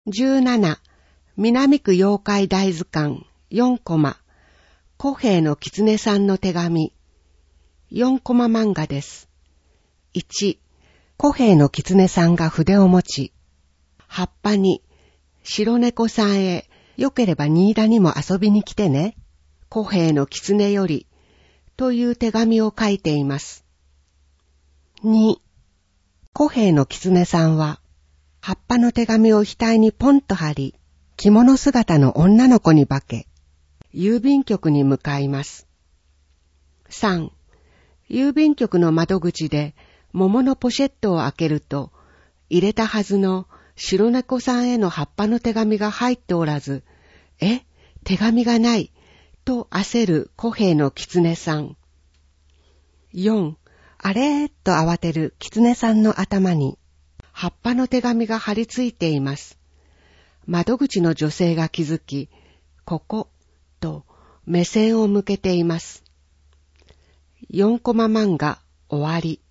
17、南区妖怪大図鑑4コマ、小平の狐さんの手紙。4コマ漫画です。1、小平の狐さんが筆を持ち、葉っぱに、白猫さんへよければ新田にも遊びに来てね。小平の狐より、という手紙を書いています。2、小平の狐さんは、葉っぱの手紙を額にポンと貼り、着物姿の女の子に化け、郵便局に向かいます。3、郵便局の窓口で桃のポシェットを開けると、入れたはずの白猫さんへの葉っぱの手紙が入っておらず、手紙がない、と焦る小平の狐さん。4、あれーと慌てる狐さんの頭に、葉っぱの手紙が貼り付いています。窓口の女性が気づき、ここ、と目線を向けています。4コマ漫画終わり。